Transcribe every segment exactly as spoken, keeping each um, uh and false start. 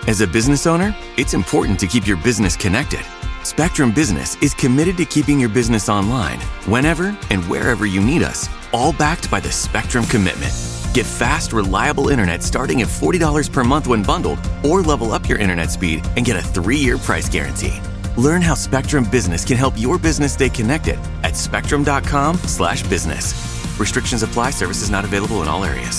As a business owner, it's important to keep your business connected. Spectrum Business is committed to keeping your business online whenever and wherever you need us, all backed by the Spectrum Commitment. Get fast, reliable internet starting at forty dollars per month when bundled, or level up your internet speed and get a three-year price guarantee. Learn how Spectrum Business can help your business stay connected at spectrum.com slash business. Restrictions apply. Services not available in all areas.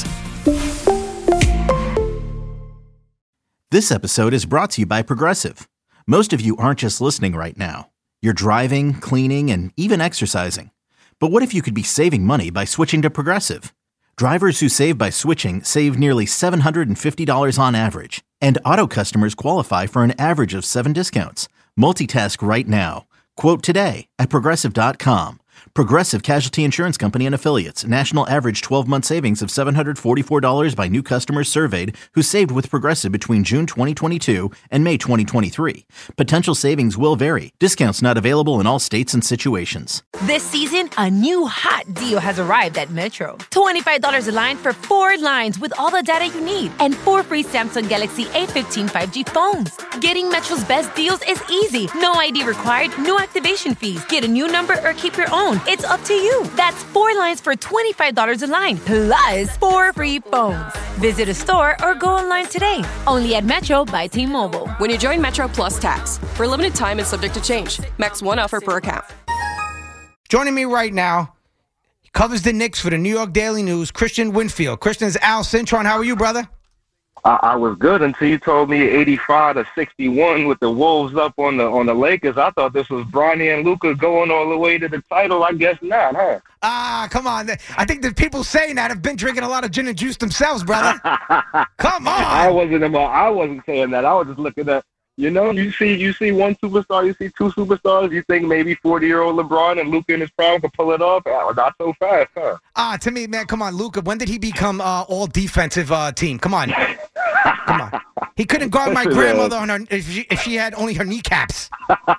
This episode is brought to you by Progressive. Most of you aren't just listening right now. You're driving, cleaning, and even exercising. But what if you could be saving money by switching to Progressive? Drivers who save by switching save nearly seven hundred fifty dollars on average. And auto customers qualify for an average of seven discounts. Multitask right now. Quote today at progressive dot com. Progressive Casualty Insurance Company and Affiliates. National average twelve-month savings of seven hundred forty-four dollars by new customers surveyed who saved with Progressive between June twenty twenty-two and May twenty twenty-three. Potential savings will vary. Discounts not available in all states and situations. This season, a new hot deal has arrived at Metro. twenty-five dollars a line for four lines with all the data you need and four free Samsung Galaxy A fifteen five G phones. Getting Metro's best deals is easy. No I D required, no activation fees. Get a new number or keep your own. It's up to you. That's four lines for twenty-five dollars a line, plus four free phones. Visit a store or go online today. Only at Metro by T-Mobile. When you join Metro Plus Tax, for a limited time and subject to change. Max one offer per account. Joining me right now, he covers the Knicks for the New York Daily News, Christian Winfield. Christian's Al Cintron. How are you, brother? I, I was good until you told me eighty-five to sixty-one with the Wolves up on the on the Lakers. I thought this was Bronny and Luka going all the way to the title. I guess not, huh? Ah, come on. I think the people saying that have been drinking a lot of gin and juice themselves, brother. Come on. I wasn't I wasn't saying that. I was just looking at, you know, you see you see one superstar, you see two superstars, you think maybe forty-year-old LeBron and Luka in his prime could pull it off? Oh, not so fast, huh? Ah, to me, man, come on, Luka. When did he become uh, all-defensive uh, team? Come on. Come on. He couldn't guard my grandmother on her if she, if she had only her kneecaps.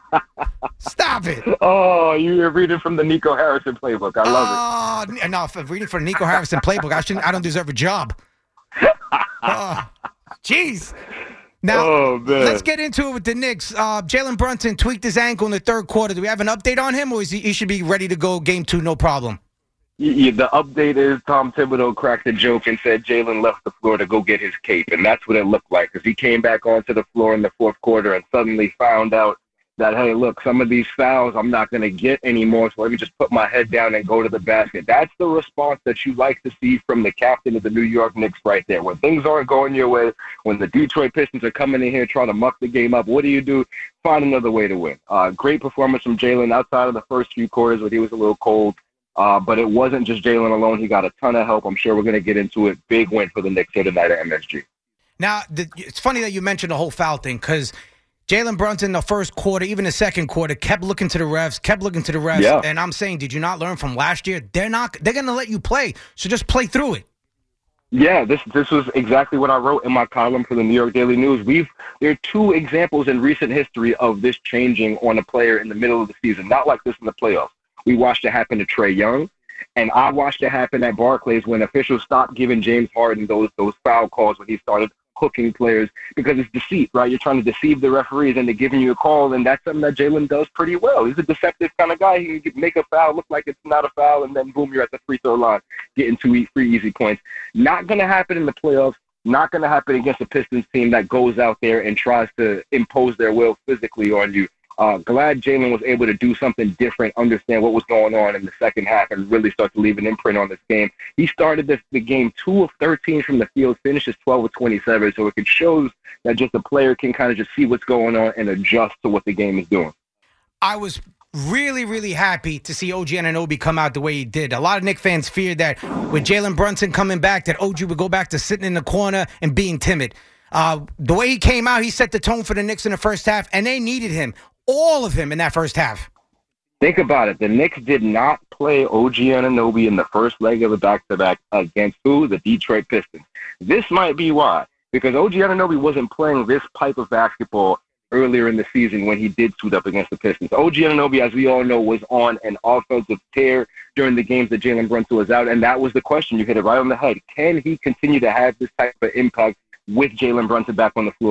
Stop it. Oh, you're reading from the Nico Harrison playbook. I love oh, it. No, if I'm reading from the Nico Harrison playbook, I shouldn't. I don't deserve a job. Oh, jeez. Now, oh, let's get into it with the Knicks. Uh, Jalen Brunson tweaked his ankle in the third quarter. Do we have an update on him, or is he, he should be ready to go game two, no problem? Yeah, the update is Tom Thibodeau cracked a joke and said Jalen left the floor to go get his cape, and that's what it looked like because he came back onto the floor in the fourth quarter and suddenly found out that, hey, look, some of these fouls I'm not going to get anymore, so let me just put my head down and go to the basket. That's the response that you like to see from the captain of the New York Knicks right there. When things aren't going your way, when the Detroit Pistons are coming in here trying to muck the game up, what do you do? Find another way to win. Uh, great performance from Jalen outside of the first few quarters where he was a little cold. Uh, but it wasn't just Jalen alone. He got a ton of help. I'm sure we're going to get into it. Big win for the Knicks here tonight at M S G. Now, the, it's funny that you mentioned the whole foul thing because Jalen Brunson, the first quarter, even the second quarter, kept looking to the refs, kept looking to the refs. Yeah. And I'm saying, did you not learn from last year? They're not. They're going to let you play, so just play through it. Yeah, this this was exactly what I wrote in my column for the New York Daily News. We've there are two examples in recent history of this changing on a player in the middle of the season, not like this in the playoffs. We watched it happen to Trae Young, and I watched it happen at Barclays when officials stopped giving James Harden those those foul calls when he started hooking players because it's deceit, right? You're trying to deceive the referees and they're giving you a call, and that's something that Jalen does pretty well. He's a deceptive kind of guy. He can make a foul look like it's not a foul, and then boom, you're at the free throw line getting two free easy points. Not going to happen in the playoffs. Not going to happen against a Pistons team that goes out there and tries to impose their will physically on you. Uh, glad Jalen was able to do something different, understand what was going on in the second half, and really start to leave an imprint on this game. He started this, the game two of thirteen from the field, finishes twelve of twenty-seven, so it shows that just a player can kind of just see what's going on and adjust to what the game is doing. I was really, really happy to see O G Anunoby come out the way he did. A lot of Knicks fans feared that with Jalen Brunson coming back, that O G would go back to sitting in the corner and being timid. Uh, the way he came out, he set the tone for the Knicks in the first half, and they needed him. All of him in that first half. Think about it. The Knicks did not play O G Anunoby in the first leg of the back-to-back against who? The Detroit Pistons. This might be why. Because O G Anunoby wasn't playing this type of basketball earlier in the season when he did suit up against the Pistons. O G Anunoby, as we all know, was on an offensive tear during the games that Jalen Brunson was out, and that was the question. You hit it right on the head. Can he continue to have this type of impact with Jalen Brunson back on the floor?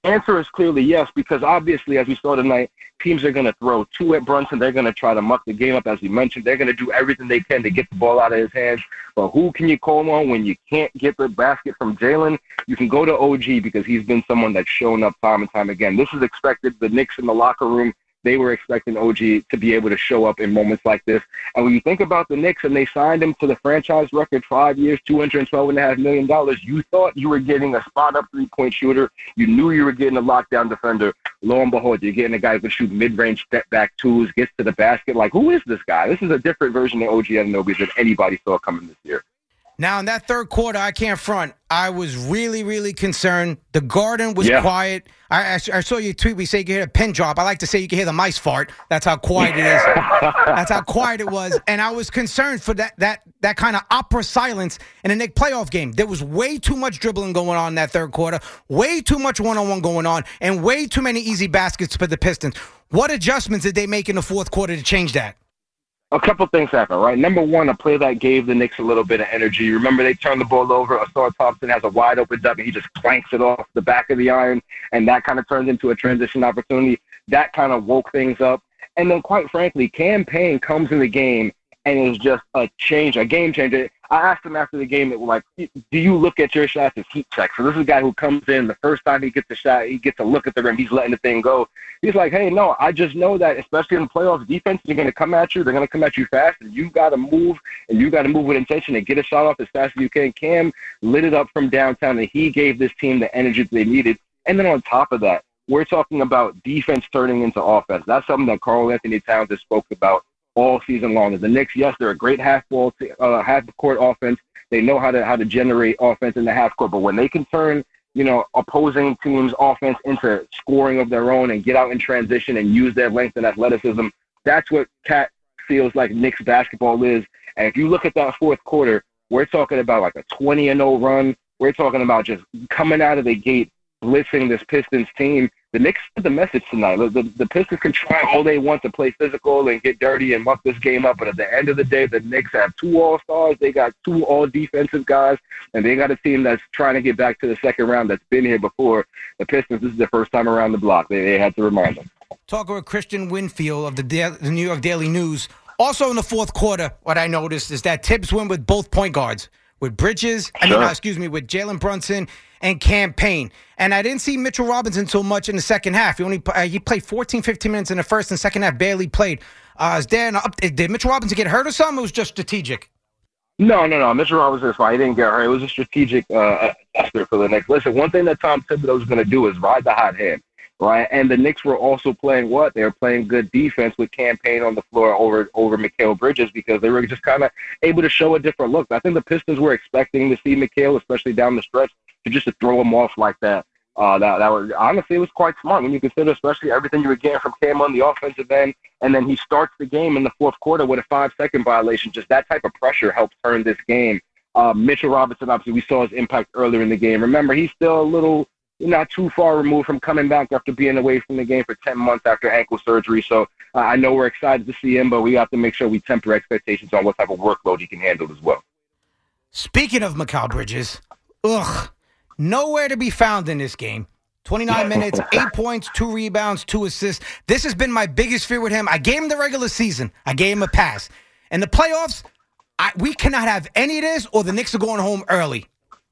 answer is clearly yes, because obviously, as we saw tonight, teams are going to throw two at Brunson. They're going to try to muck the game up, as we mentioned. They're going to do everything they can to get the ball out of his hands. But who can you call on when you can't get the basket from Jalen? You can go to O G because he's been someone that's shown up time and time again. This is expected. The Knicks in the locker room, they were expecting O G to be able to show up in moments like this. And when you think about the Knicks and they signed him to the franchise record, five years, two hundred twelve point five million dollars, you thought you were getting a spot-up three-point shooter. You knew you were getting a lockdown defender. Lo and behold, you're getting a guy who can shoot mid-range step-back twos, gets to the basket. Like, who is this guy? This is a different version of O G Anunoby than anybody saw coming this year. Now, in that third quarter, I can't front. I was really, really concerned. The Garden was yeah. quiet. I, I, I saw your tweet. We say you can hear a pin drop. I like to say you can hear the mice fart. That's how quiet it is. That's how quiet it was. And I was concerned for that that that kind of opera silence in a Knicks playoff game. There was way too much dribbling going on in that third quarter, way too much one-on-one going on, and way too many easy baskets for the Pistons. What adjustments did they make in the fourth quarter to change that? A couple things happened, right? Number one, a play that gave the Knicks a little bit of energy. Remember, they turned the ball over. Asar Thompson has a wide open dunk, and he just clanks it off the back of the iron, and that kind of turns into a transition opportunity. That kind of woke things up. And then, quite frankly, Cam Payne comes in the game and is just a change, a game changer. I asked him after the game, that like, do you look at your shots as heat checks? So this is a guy who comes in, the first time he gets a shot, he gets a look at the rim, he's letting the thing go. He's like, hey, no, I just know that, especially in the playoffs, defenses are going to come at you. They're going to come at you fast, and you got to move, and you got to move with intention and get a shot off as fast as you can. Cam lit it up from downtown, and he gave this team the energy that they needed. And then on top of that, we're talking about defense turning into offense. That's something that Karl-Anthony Towns has spoke about all season long. The Knicks, yes, they're a great half-ball, uh, half-court offense. They know how to how to generate offense in the half court, but when they can turn, you know, opposing teams' offense into scoring of their own and get out in transition and use their length and athleticism, that's what Cat feels like Knicks basketball is. And if you look at that fourth quarter, we're talking about like a twenty and oh run. We're talking about just coming out of the gate, blitzing this Pistons team. The Knicks sent the message tonight. The, the, the Pistons can try all they want to play physical and get dirty and muck this game up, but at the end of the day, the Knicks have two all-stars. They got two all-defensive guys, and they got a team that's trying to get back to the second round that's been here before. The Pistons, this is their first time around the block. They, they had to remind them. Talking with Christian Winfield of the, da- the New York Daily News. Also in the fourth quarter, what I noticed is that Tibbs went with both point guards, with Bridges, I sure. mean, uh, excuse me, with Jalen Brunson and Cam Payne. And I didn't see Mitchell Robinson so much in the second half. He only uh, he played fourteen, fifteen minutes in the first, and second half barely played. Uh, is there an up- did Mitchell Robinson get hurt or something? It was just strategic. No, no, no. Mitchell Robinson is fine. He didn't get hurt. It was a strategic uh, adjustment for the Knicks. Listen, one thing that Tom Thibodeau was going to do is ride the hot hand, right? And the Knicks were also playing what? They were playing good defense with Cam Payne on the floor over over Mikal Bridges because they were just kind of able to show a different look. I think the Pistons were expecting to see Mikal, especially down the stretch, to just to throw him off like that. Uh, that that was honestly, it was quite smart when you consider, especially everything you were getting from Cam on the offensive end, and then he starts the game in the fourth quarter with a five-second violation. Just that type of pressure helped turn this game. Uh, Mitchell Robinson, obviously, we saw his impact earlier in the game. Remember, he's still a little, not too far removed from coming back after being away from the game for ten months after ankle surgery. So uh, I know we're excited to see him, but we have to make sure we temper expectations on what type of workload he can handle as well. Speaking of Mikal Bridges, ugh. Nowhere to be found in this game. twenty-nine minutes, eight points, two rebounds, two assists. This has been my biggest fear with him. I gave him the regular season. I gave him a pass. In the playoffs, I, we cannot have any of this or the Knicks are going home early.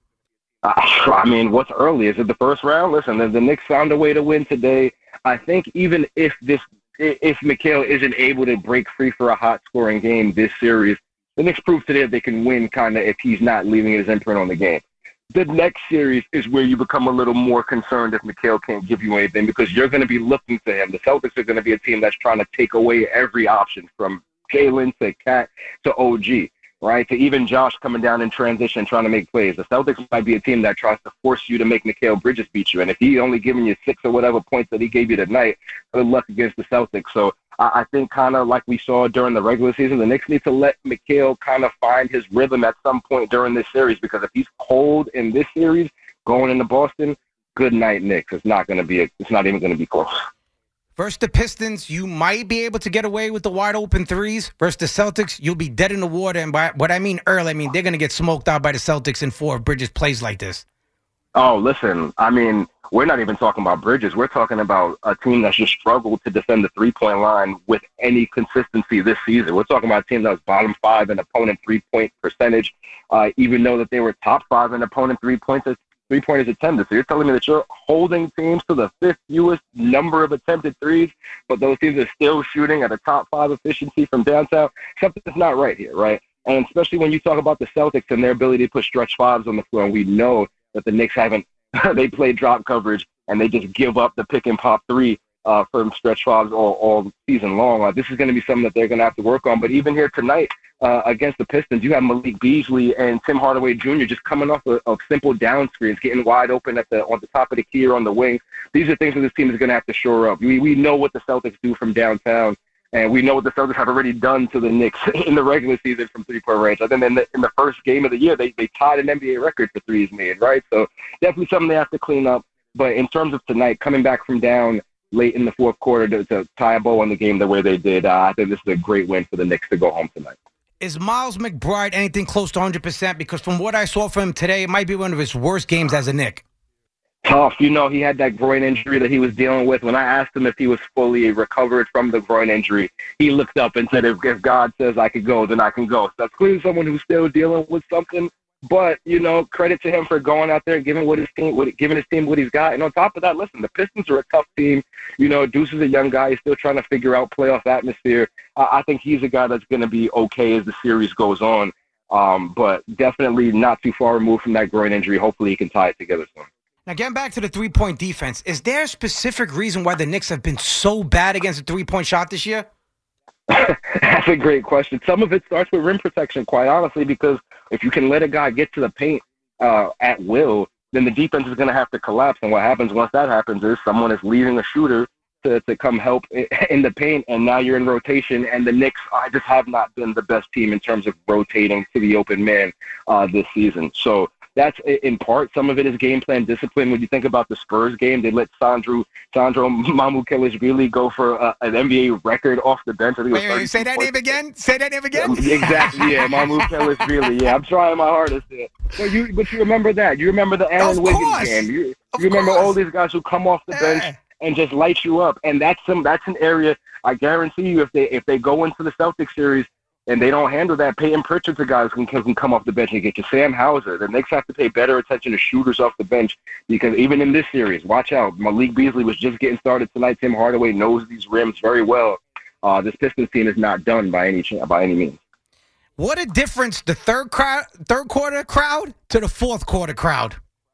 Uh, I mean, what's early? Is it the first round? Listen, the, the Knicks found a way to win today. I think even if this, if Mikal isn't able to break free for a hot-scoring game this series, the Knicks prove today that they can win kind of if he's not leaving his imprint on the game. The next series is where you become a little more concerned if Mikal can't give you anything because you're going to be looking to him. The Celtics are going to be a team that's trying to take away every option from Jalen to Cat to O G, right, to even Josh coming down in transition trying to make plays. The Celtics might be a team that tries to force you to make Mikal Bridges beat you. And if he only giving you six or whatever points that he gave you tonight, good luck against the Celtics. So I think kind of like we saw during the regular season, the Knicks need to let Mikal kind of find his rhythm at some point during this series because if he's cold in this series going into Boston, good night, Knicks. It's not going to be a, it's not even going to be close. Versus the Pistons, you might be able to get away with the wide open threes. Versus the Celtics, you'll be dead in the water. And by what I mean early, I mean they're going to get smoked out by the Celtics in four if Bridges plays like this. Oh, listen, I mean, we're not even talking about Bridges. We're talking about a team that's just struggled to defend the three-point line with any consistency this season. We're talking about a team that was bottom five in opponent three-point percentage, uh, even though that they were top five in opponent three-pointers, three-pointers attempted. So you're telling me that you're holding teams to the fifth fewest number of attempted threes, but those teams are still shooting at a top five efficiency from downtown? Something's not right here, right? And especially when you talk about the Celtics and their ability to put stretch fives on the floor, and we know that the Knicks haven't, they play drop coverage and they just give up the pick and pop three uh, from stretch fives all, all season long. Uh, this is going to be something that they're going to have to work on. But even here tonight uh, against the Pistons, you have Malik Beasley and Tim Hardaway Junior just coming off of, of simple down screens, getting wide open at the on the top of the key or on the wing. These are things that this team is going to have to shore up. We, we know what the Celtics do from downtown. And we know what the Celtics have already done to the Knicks in the regular season from three-point range. I think in the, in the first game of the year, they, they tied an N B A record for threes made, right? So definitely something they have to clean up. But in terms of tonight, coming back from down late in the fourth quarter to, to tie a bow on the game the way they did, uh, I think this is a great win for the Knicks to go home tonight. Is Miles McBride anything close to one hundred percent? Because from what I saw from him today, it might be one of his worst games as a Knick. Tough. You know, he had that groin injury that he was dealing with. When I asked him if he was fully recovered from the groin injury, he looked up and said, if, if God says I could go, then I can go. So that's clearly someone who's still dealing with something. But, you know, credit to him for going out there and giving what his team, what, giving his team what he's got. And on top of that, listen, the Pistons are a tough team. You know, Deuce is a young guy. He's still trying to figure out playoff atmosphere. Uh, I think he's a guy that's going to be okay as the series goes on. Um, but definitely not too far removed from that groin injury. Hopefully he can tie it together soon. Now, getting back to the three-point defense, is there a specific reason why the Knicks have been so bad against the three-point shot this year? That's a great question. Some of it starts with rim protection, quite honestly, because if you can let a guy get to the paint uh, at will, then the defense is going to have to collapse. And what happens once that happens is someone is leaving a shooter to, to come help in the paint, and now you're in rotation. And the Knicks, I just have not been the best team in terms of rotating to the open man uh, this season. So that's in part. Some of it is game plan discipline. When you think about the Spurs game, they let Sandro Sandro Mamukelashvili go for a, an N B A record off the bench. I think wait, wait, say that name again. Say that name again. Exactly. Yeah, Mamukelashvili. Yeah, I'm trying my hardest there. But you, but you remember that. You remember the Aaron of Wiggins course. game. You, of you remember course. all these guys who come off the Yeah. bench and just light you up. And that's some. That's an area I guarantee you, if they if they go into the Celtics series and they don't handle that, Peyton Pritchard's a guy who can, can come off the bench and get you. Sam Hauser. The Knicks have to pay better attention to shooters off the bench, because even in this series, watch out. Malik Beasley was just getting started tonight. Tim Hardaway knows these rims very well. Uh, this Pistons team is not done by any by any means. What a difference the third crowd, third quarter crowd to the fourth quarter crowd.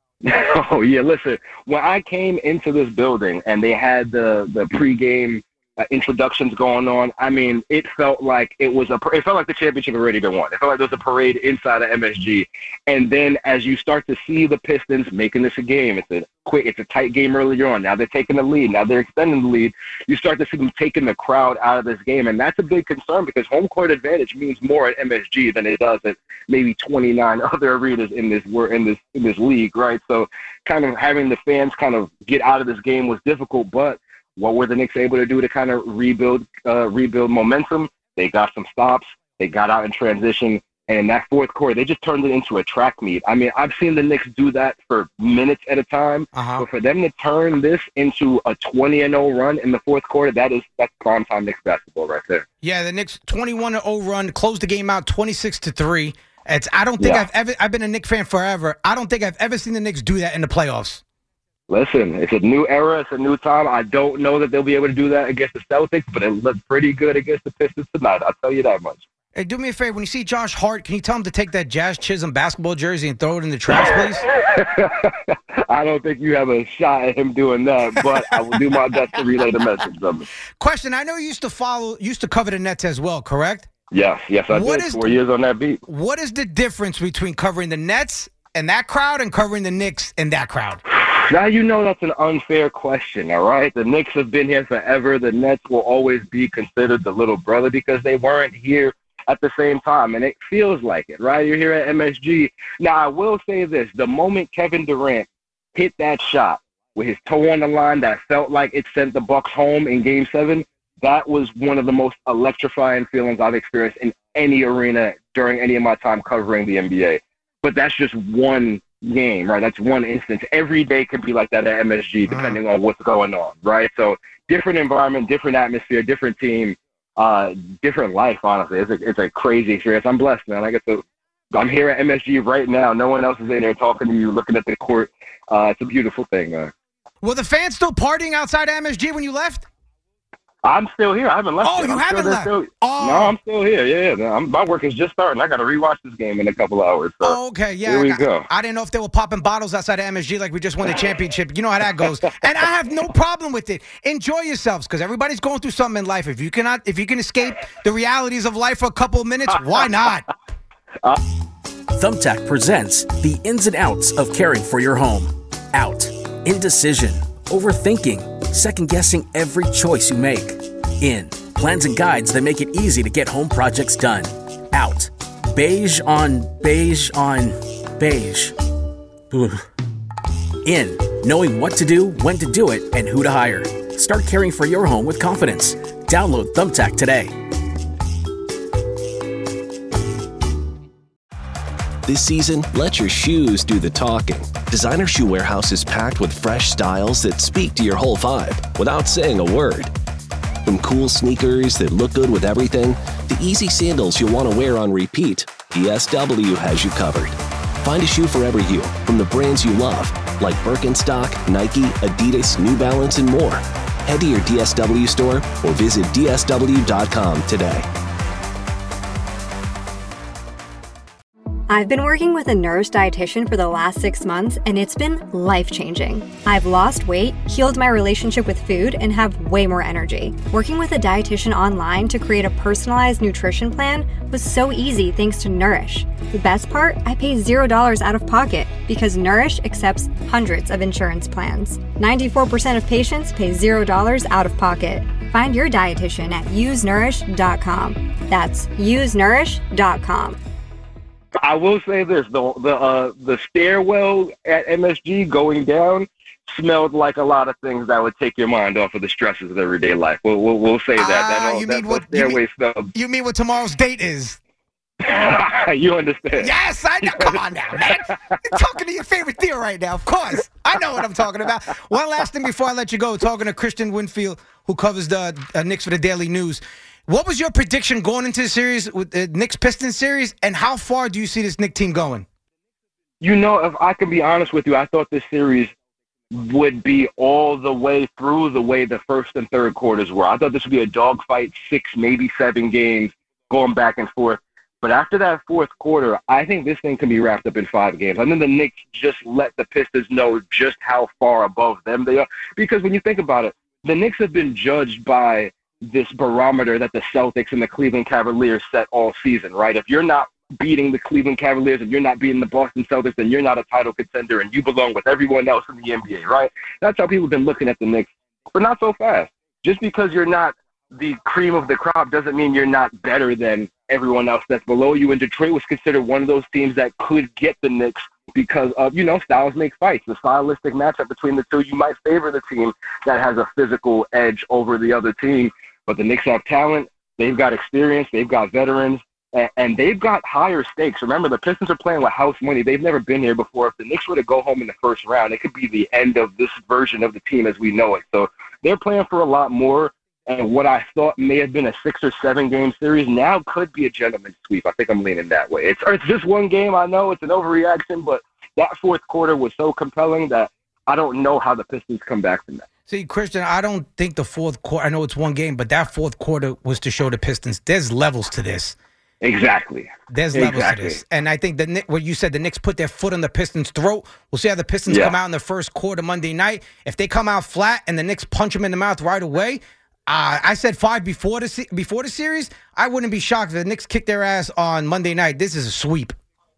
Oh, yeah, listen, when I came into this building and they had the, the pregame uh, introductions going on, I mean, it felt like it was a, it felt like the championship had already been won. It felt like there was a parade inside of M S G. And then as you start to see the Pistons making this a game, it's a quick, it's a tight game earlier on. Now they're taking the lead. Now they're extending the lead. You start to see them taking the crowd out of this game. And that's a big concern, because home court advantage means more at M S G than it does at maybe twenty-nine other arenas in this, in this, in this league, right? So kind of having the fans kind of get out of this game was difficult, but what were the Knicks able to do to kind of rebuild uh, rebuild momentum? They got some stops. They got out in transition. And in that fourth quarter, they just turned it into a track meet. I mean, I've seen the Knicks do that for minutes at a time. Uh-huh. But for them to turn this into a twenty and oh run in the fourth quarter, that is that's primetime Knicks basketball right there. Yeah, the Knicks twenty-one and oh run, closed the game out twenty-six to three. It's I don't think Yeah. I've ever I've been a Knicks fan forever. I don't think I've ever seen the Knicks do that in the playoffs. Listen, it's a new era. It's a new time. I don't know that they'll be able to do that against the Celtics, but it looked pretty good against the Pistons tonight. I'll tell you that much. Hey, do me a favor. When you see Josh Hart, can you tell him to take that Jazz Chisholm basketball jersey and throw it in the trash, please? I don't think you have a shot at him doing that, but I will do my best to relay the message of it. Question: I know you used to follow, used to cover the Nets as well, correct? Yes, yes, I What did. is Four the- years on that beat. What is the difference between covering the Nets and that crowd and covering the Knicks and that crowd? Now, you know that's an unfair question, all right? The Knicks have been here forever. The Nets will always be considered the little brother because they weren't here at the same time, and it feels like it, right? You're here at M S G. Now, I will say this. The moment Kevin Durant hit that shot with his toe on the line that felt like it sent the Bucks home in Game seven, that was one of the most electrifying feelings I've experienced in any arena during any of my time covering the N B A. But that's just one game, right? That's one instance. Every day could be like that at M S G, depending on what's going on, right? So different environment, different atmosphere, different team, uh, different life, honestly. It's a, it's a crazy experience. I'm blessed, man. I get to, I'm here at M S G right now. No one else is in there talking to you, looking at the court. Uh, it's a beautiful thing, man. Were the fans still partying outside M S G when you left? I'm still here. I haven't left. Oh, yet. you I'm haven't still, left? Still, oh. No, I'm still here. Yeah, yeah. I'm, my work is just starting. I got to rewatch this game in a couple hours. So oh, okay. Yeah. Here we I, go. I didn't know if they were popping bottles outside of M S G like we just won the championship. You know how that goes. And I have no problem with it. Enjoy yourselves because everybody's going through something in life. If you cannot, if you can escape the realities of life for a couple of minutes, why not? Uh, Thumbtack presents the ins and outs of caring for your home. Out. Indecision. Overthinking. Second-guessing every choice you make. In. Plans and guides that make it easy to get home projects done. Out. Beige on beige on beige. Ugh. In. Knowing what to do, when to do it, and who to hire. Start caring for your home with confidence. Download Thumbtack today. This season, let your shoes do the talking. Designer Shoe Warehouse is packed with fresh styles that speak to your whole vibe without saying a word. From cool sneakers that look good with everything, to easy sandals you'll want to wear on repeat, D S W has you covered. Find a shoe for every you from the brands you love, like Birkenstock, Nike, Adidas, New Balance, and more. Head to your D S W store or visit D S W dot com today. I've been working with a Nourish dietitian for the last six months, and it's been life-changing. I've lost weight, healed my relationship with food, and have way more energy. Working with a dietitian online to create a personalized nutrition plan was so easy thanks to Nourish. The best part? I pay zero dollars out of pocket because Nourish accepts hundreds of insurance plans. ninety-four percent of patients pay zero dollars out of pocket. Find your dietitian at use nourish dot com. That's use nourish dot com. I will say this: the the uh, the stairwell at M S G going down smelled like a lot of things that would take your mind off of the stresses of everyday life. We'll we'll, we'll say that. Ah, that all, you that, mean what? Stairway you mean, smelled. You mean what tomorrow's date is? You understand? Yes, I know. Come on now, man. You're talking to your favorite deal right now. Of course, I know what I'm talking about. One last thing before I let you go. Talking to Christian Winfield, who covers the uh, Knicks for the Daily News. What was your prediction going into the series with the Knicks-Pistons series, and how far do you see this Knicks team going? You know, if I can be honest with you, I thought this series would be all the way through the way the first and third quarters were. I thought this would be a dogfight, six, maybe seven games, going back and forth. But after that fourth quarter, I think this thing can be wrapped up in five games. I think the Knicks just let the Pistons know just how far above them they are. Because when you think about it, the Knicks have been judged by this barometer that the Celtics and the Cleveland Cavaliers set all season, right? If you're not beating the Cleveland Cavaliers, if you're not beating the Boston Celtics, then you're not a title contender and you belong with everyone else in the N B A, right? That's how people have been looking at the Knicks, but not so fast. Just because you're not the cream of the crop doesn't mean you're not better than everyone else that's below you. And Detroit was considered one of those teams that could get the Knicks because of, you know, styles make fights. The stylistic matchup between the two, you might favor the team that has a physical edge over the other team. But the Knicks have talent, they've got experience, they've got veterans, and, and they've got higher stakes. Remember, the Pistons are playing with house money. They've never been here before. If the Knicks were to go home in the first round, it could be the end of this version of the team as we know it. So they're playing for a lot more, and what I thought may have been a six- or seven-game series now could be a gentleman's sweep. I think I'm leaning that way. It's, it's just one game. I know it's an overreaction, but that fourth quarter was so compelling that I don't know how the Pistons come back from that. See, Christian, I don't think the fourth quarter, I know it's one game, but that fourth quarter was to show the Pistons there's levels to this. Exactly. There's levels exactly. to this. And I think that what you said, the Knicks put their foot on the Pistons' throat. We'll see how the Pistons yeah. come out in the first quarter Monday night. If they come out flat and the Knicks punch them in the mouth right away, uh, I said five before the se- before the series, I wouldn't be shocked if the Knicks kick their ass on Monday night. This is a sweep.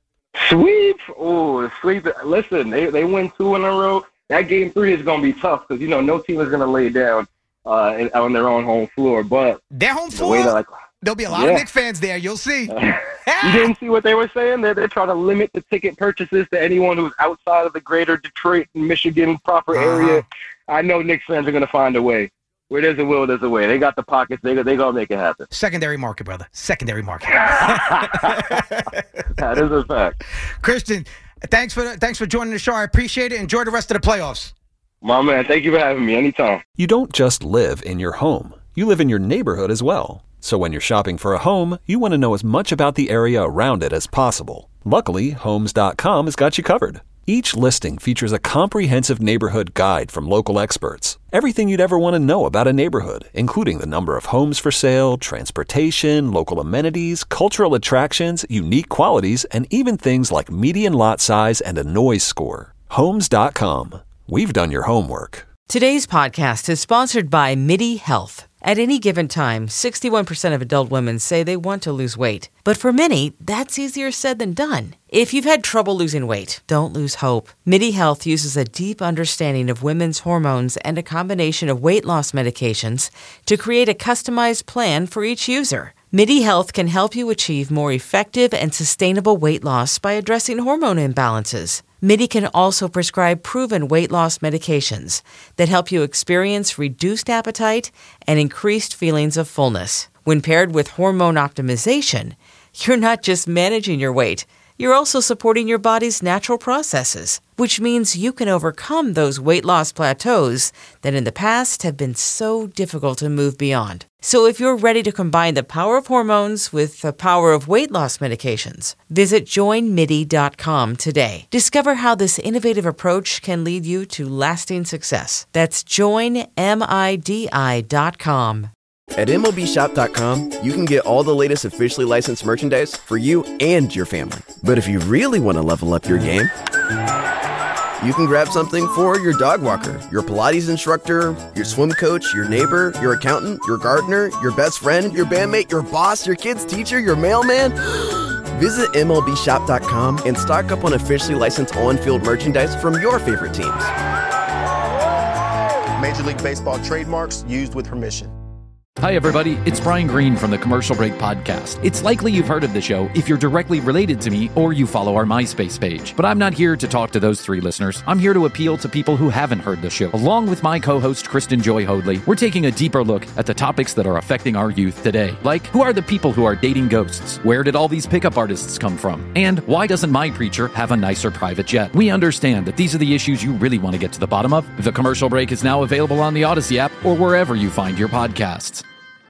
Sweep? Oh, sweep. Listen, they, they win two in a row. That game three is going to be tough because, you know, no team is going to lay down uh, in, on their own home floor. But their home floor, the like, there'll be a lot yeah. of Knicks fans there. You'll see. You didn't see what they were saying? They're, they're trying to limit the ticket purchases to anyone who's outside of the greater Detroit, Michigan proper uh-huh. area. I know Knicks fans are going to find a way. Where there's a will, there's a way. They got the pockets. They they gonna make it happen. Secondary market, brother. Secondary market. That is a fact. Christian, Thanks for thanks for joining the show. I appreciate it. Enjoy the rest of the playoffs. My man, thank you for having me anytime. You don't just live in your home. You live in your neighborhood as well. So when you're shopping for a home, you want to know as much about the area around it as possible. Luckily, Homes dot com has got you covered. Each listing features a comprehensive neighborhood guide from local experts. Everything you'd ever want to know about a neighborhood, including the number of homes for sale, transportation, local amenities, cultural attractions, unique qualities, and even things like median lot size and a noise score. Homes dot com. We've done your homework. Today's podcast is sponsored by MIDI Health. At any given time, sixty-one percent of adult women say they want to lose weight. But for many, that's easier said than done. If you've had trouble losing weight, don't lose hope. MIDI Health uses a deep understanding of women's hormones and a combination of weight loss medications to create a customized plan for each user. MIDI Health can help you achieve more effective and sustainable weight loss by addressing hormone imbalances. MIDI can also prescribe proven weight loss medications that help you experience reduced appetite and increased feelings of fullness. When paired with hormone optimization, you're not just managing your weight, you're also supporting your body's natural processes, which means you can overcome those weight loss plateaus that in the past have been so difficult to move beyond. So if you're ready to combine the power of hormones with the power of weight loss medications, visit join midi dot com today. Discover how this innovative approach can lead you to lasting success. That's join midi dot com. At M L B shop dot com, you can get all the latest officially licensed merchandise for you and your family. But if you really want to level up your game, you can grab something for your dog walker, your Pilates instructor, your swim coach, your neighbor, your accountant, your gardener, your best friend, your bandmate, your boss, your kid's teacher, your mailman. Visit M L B shop dot com and stock up on officially licensed on-field merchandise from your favorite teams. Major League Baseball trademarks used with permission. Hi, everybody. It's Brian Green from the Commercial Break Podcast. It's likely you've heard of the show if you're directly related to me or you follow our MySpace page. But I'm not here to talk to those three listeners. I'm here to appeal to people who haven't heard the show. Along with my co-host, Kristen Joy Hoadley, we're taking a deeper look at the topics that are affecting our youth today. Like, who are the people who are dating ghosts? Where did all these pickup artists come from? And why doesn't my preacher have a nicer private jet? We understand that these are the issues you really want to get to the bottom of. The Commercial Break is now available on the Odyssey app or wherever you find your podcasts.